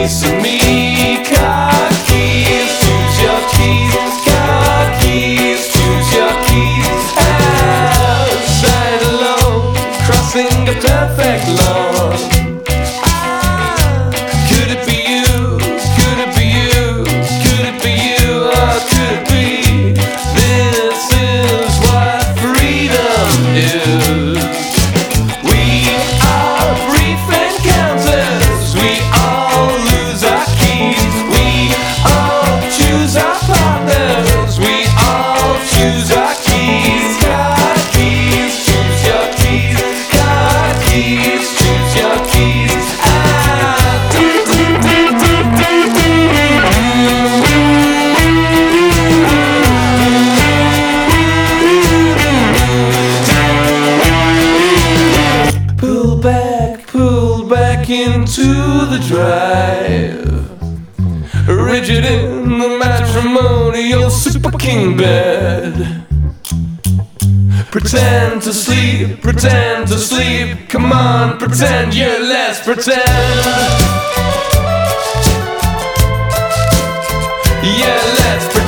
piece of me. Car keys, choose your keys. Car keys, choose your keys. Outside alone, crossing a perfect lawn. Could it be you? Could it be you? Could it be you? Or could it be? This is what freedom is. We are brief encounters. We all lose our keys. We all choose our partners. We all choose our keys. Car keys, choose your keys. Car keys, choose your keys. Pull back into the drive. Rigid in the matrimonial super king bed. Pretend to sleep, pretend to sleep. Come on, pretend, yeah, let's pretend. Yeah, let's pretend.